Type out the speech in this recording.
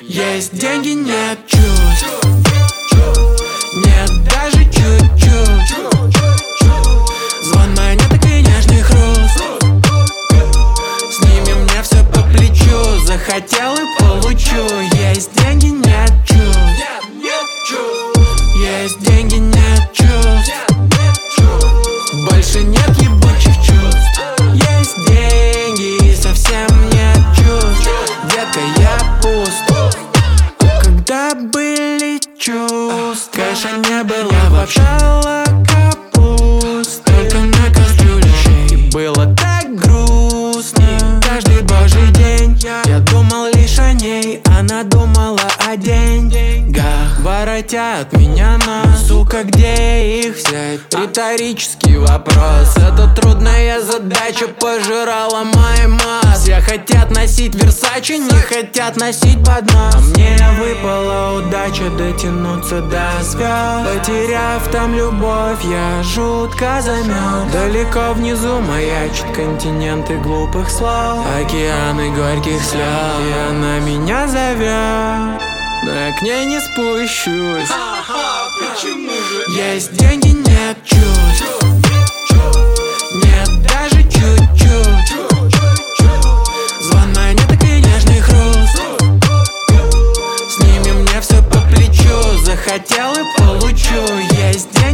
Есть деньги, нет чувств, нет даже чуть-чуть. Звон монеток и нежный хруст, с ними мне все по плечу. Захотел и получу. Есть деньги, нет чувств, есть деньги, нет чувств. Больше нет ебучих чувств. Есть деньги и совсем нет чувств. Детка, я пуст. Когда были чувства, каша не была вообще, капуст. Только на кастрюле щей. Было так грустно. Каждый божий день я думал лишь о ней, она думала о деньгах. Воротят меня на, сука, где их взять? Риторический вопрос. Это трудная задача пожирала мои массы. Все хотят носить Версачи, не хотят носить поднос. А мне выпала удача дотянуться до звезд. Потеряв там любовь, я жутко замёрз. Далеко внизу маячат континенты глупых слов, океаны горьких слез. И она меня зовет, но я к ней не спущусь. Почему же? Есть деньги, нет чувств, нет даже чуть-чуть. Звон монеток и нежный хруст, с ними мне все по плечу. Захотел и получу. Есть деньги.